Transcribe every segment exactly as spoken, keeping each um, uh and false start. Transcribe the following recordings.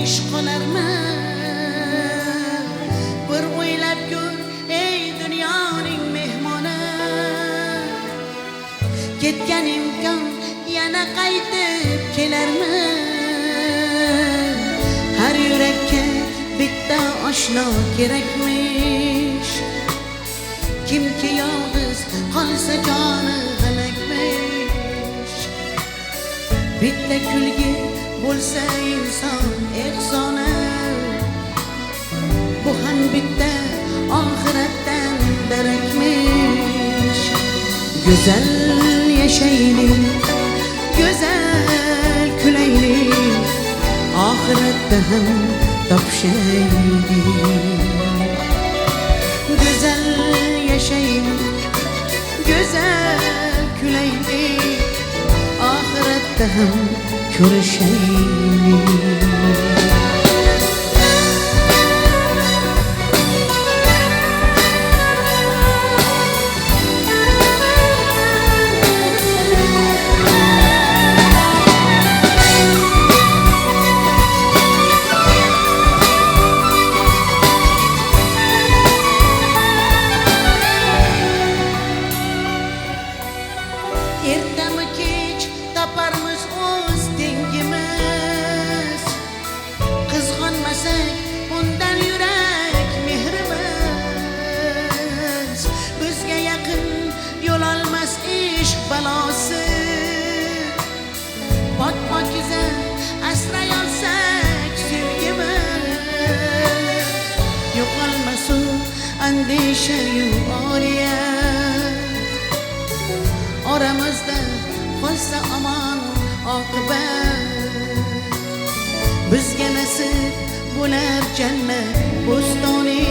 ish qolarmi? Bir o'ylab ko'r ey dunyoning mehmoni, ketgan imkon yana qaytib kelarmi? Har yurakka bitta oshno kerakmish, kimki yolg'iz qolsa joni halakmish. Bitta kulgi bo'lsa inson ehsoni, bu ham bitta oxiratdan darakmish. Go'zal yashaylik, go'zal kulaylik, oxiratda ham topishaylik. Go'zal yashaylik, go'zal kulaylik, oxiratda ham ko'rishaylik. Ertami kech toparmiz o'z dengimiz, qizg'onmasak undan yurak mehrimiz. Bizga yaqin yo'l olmas ishq balosi, pok-pokiza asray olsak sevgimiz. Yo'qolmasu andisha-yu oriyat, oramizda qolsa omon oqibat. Bizga nasib bo'lar jannat bo'stoni,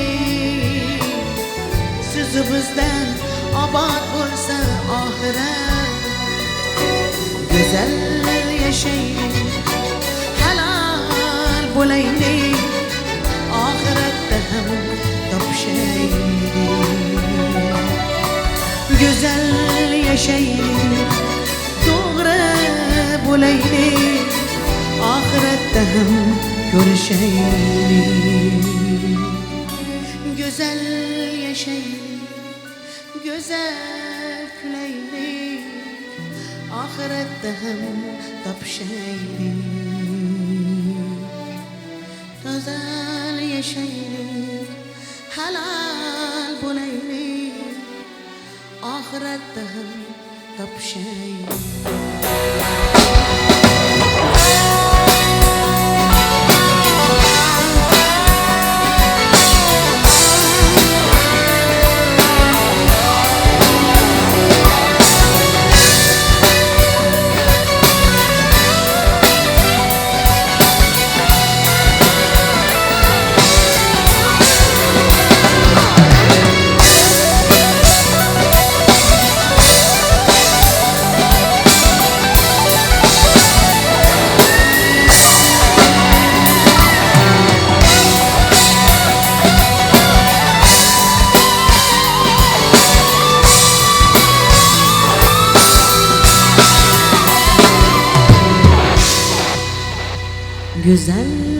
sizu bizdan obod bo'lsa oxirat. Go'zal yashaylik, halol bo'laylik, oxiratda ham topishaylik. Go'zal yashaylik, to'g'ri bo'laylik, oxiratda ham ko'rishaylik. Go'zal yashaylik, go'zal kulaylik, oxiratda ham topishaylik. Go'zal yashaylik, halol bo'laylik, oxiratda ham topishaylik. Güzel